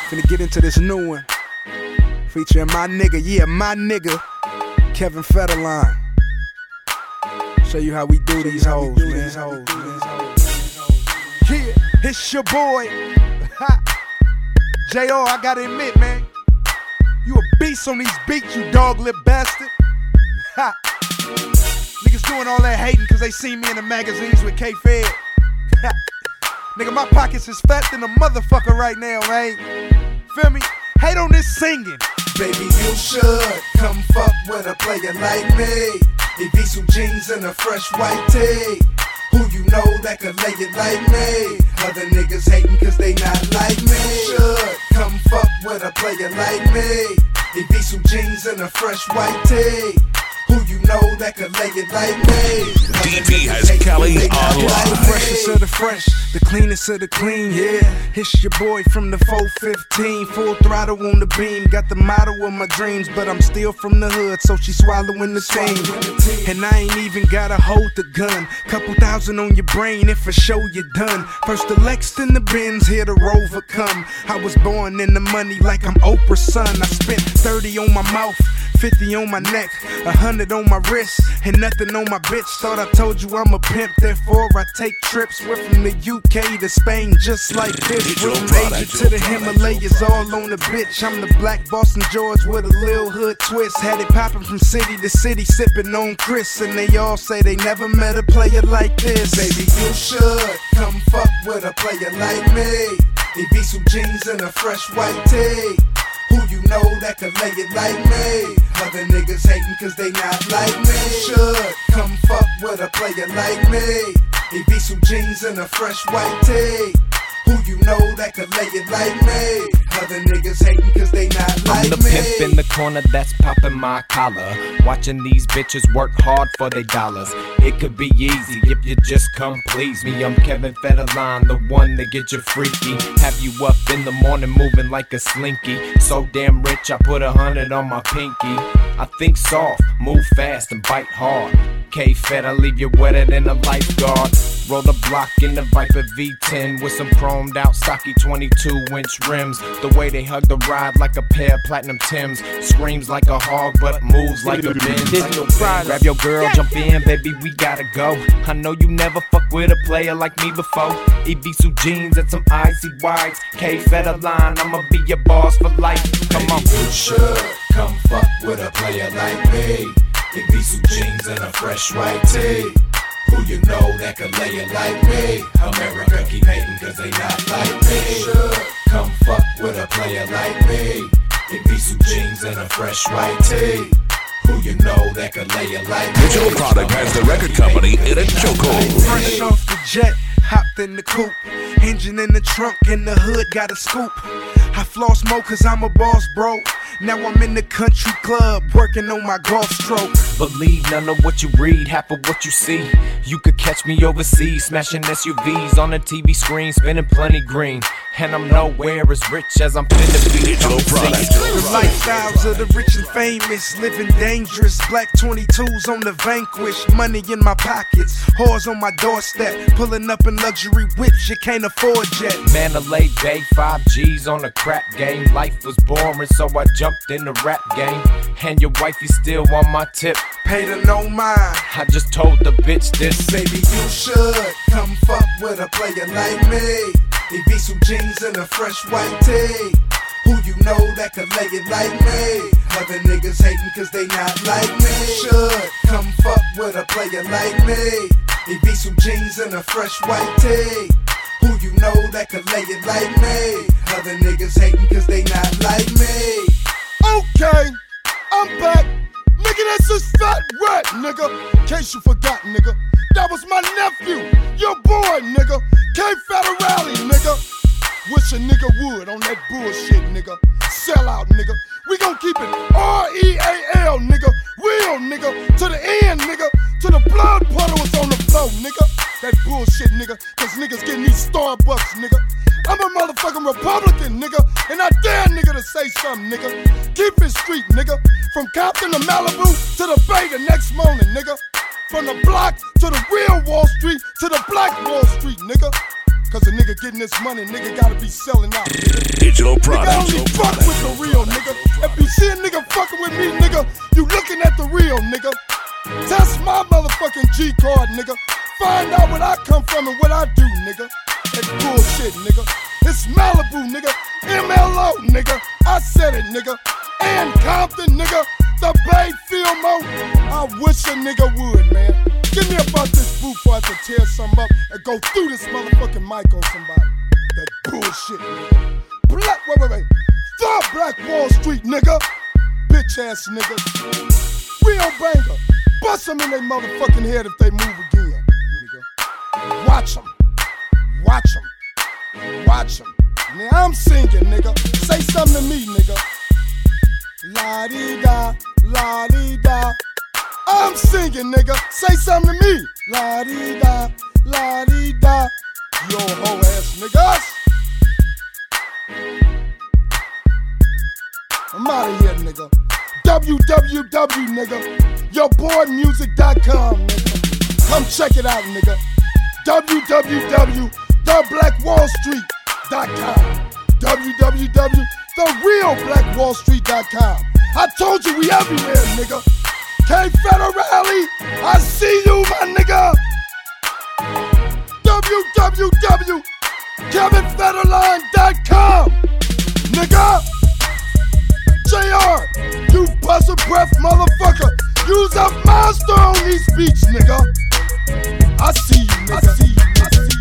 Finna get into this new one. Featuring my nigga, yeah, my nigga, Kevin Federline. Show you how we do these hoes, man. Yeah, it's your boy. JR, I gotta admit, man, you a beast on these beats, you dog lip bastard. Ha. Niggas doing all that hating cause they see me in the magazines with K-Fed. Nigga, my pockets is fat than a motherfucker right now, man. Feel me? Hate on this singing. Baby, you should come fuck with a player like me. It be some jeans and a fresh white tee. Who you know that could lay it like me? Other niggas hating cause they not like me. Should come fuck with a player like me. It be some jeans and a fresh white tee. Who you know that could lay it like me? DP has Kelly online. The freshest of the fresh, the cleanest of the clean, yeah. It's your boy from the 415, full throttle on the beam. Got the motto of my dreams, but I'm still from the hood, so she swallowing the team. And I ain't even gotta hold the gun. Couple thousand on your brain, and for sure you're done. First the Lex, then the Benz, here the Rover come. I was born in the money like I'm Oprah's son. I spent 30 on my mouth, 50 on my neck, 100 on my wrist, and nothing on my bitch. Thought I told you I'm a pimp, therefore I take trips. We're from the UK to Spain just like this. We're from Asia to the Himalayas, all on the bitch. I'm the black Boston George with a little hood twist. Had it poppin' from city to city, sippin' on Chris. And they all say they never met a player like this. Baby, you should come fuck with a player like me. It be some jeans and a fresh white tee. Who you know that could lay it like me? Other niggas hating cause they not like me. Should come fuck with a player like me. It be some jeans and a fresh white tee. Who you know that could lay it like me? Other niggas hating cause they not like me. I'm the pimp in the corner that's popping my collar, watching these bitches work hard for their dollars. It could be easy if you just come please me. I'm Kevin Federline, the one that get you freaky. Have you up in the morning moving like a slinky. So damn rich I put 100 on my pinky. I think soft, move fast and bite hard. K-Fed, I leave you wetter than a lifeguard. Roll the block in the Viper V10 with some chromed out stocky 22-inch rims. The way they hug the ride like a pair of platinum Timbs. Screams like a hog but moves like a Benz. Grab your girl, jump in, baby, we gotta go. I know you never fuck with a player like me before. Evisu jeans and some icy whites. K-Fed a line, I'ma be your boss for life. Come on. You should come fuck with a player like me. It be some jeans and a fresh white tee. Who you know that could lay it like me? America keep hating cause they not like me. Should come fuck with a player like me. It be some jeans and a fresh white tee. Who you know that could lay it like me? Digital Product has the record company in a chokehold. Fresh off the jet, hopped in the coupe. Engine in the trunk, in the hood, got a scoop. I floss more cause I'm a boss, bro. Now I'm in the country club, working on my golf stroke. Believe none of what you read, half of what you see. You could catch me overseas, smashing SUVs on the TV screen, spending plenty green. And I'm nowhere as rich as I'm finna be. Digital Product. The lifestyles of the rich and famous, living dangerous. Black 22s on the Vanquish, money in my pockets, whores on my doorstep, pulling up in luxury whips you can't afford yet. Mandalay Bay, 5 G's on the crap game. Life was boring, so I jumped in the rap game. And your wifey still on my tip. Pay her no mind. I just told the bitch this. Baby, you should come fuck with a player like me. It be some jeans and a fresh white tee. Who you know that could lay it like me? Other niggas hating cause they not like me. Should come fuck with a player like me. It be some jeans and a fresh white tee. Who you know that could lay it like me? Other niggas hating cause they not like me. Okay, I'm back. Nigga, that's a fat rat, nigga. In case you forgot, nigga. That was my nephew, your boy, nigga. K-Federale, nigga. Wish a nigga would on that bullshit, nigga. Sell out, nigga. We gon' keep it R-E-A-L, nigga. Real, nigga. To the end, nigga. To the blood puddles on the floor, nigga. That bullshit, nigga. Cause niggas getting these Starbucks, nigga. I'm a motherfucking Republican, nigga. And I dare nigga to say something, nigga. Keep it street, nigga. From Compton to Malibu to the Bay the next morning, nigga. From the block to the real Wall Street to the black Wall Street, nigga. Cause a nigga getting this money, nigga gotta be selling out, nigga. Digital Nigga, I Products. only fuck with the real, nigga. If you see a nigga fucking with me, nigga, you looking at the real, nigga. Test my motherfucking G card, nigga. Find out where I come from and what I do, nigga. That's bullshit, nigga. It's Malibu, nigga. MLO, nigga. I said it, nigga. And Compton, nigga. The Bay Filmo. I wish a nigga would, man. Give me about this booth before I have to tear something up and go through this motherfucking mic on somebody. That bullshit, nigga. Wait. Thug Black Wall Street, nigga. Bitch ass niggas. Real banger. Bust them in their motherfucking head if they move again, nigga. Watch them. Watch them. Watch them. Now I'm singing, nigga. Say something to me, nigga. La-dee-da, la-dee-da. I'm singing, nigga. Say something to me. La-dee-da, la-dee-da. Yo, hoe ass niggas. I'm out of here, nigga. www, nigga. YourBoyMusic.com, nigga. Come check it out, nigga. www.thebblackwallstreet.com. www.therealblackwallstreet.com. I told you we everywhere, nigga. K Federale, I see you, my nigga. www.kevinfederline.com. Nigga. JR, you buzzer breath motherfucker. You's a monster on these beats, nigga. I see you, nigga. I see you.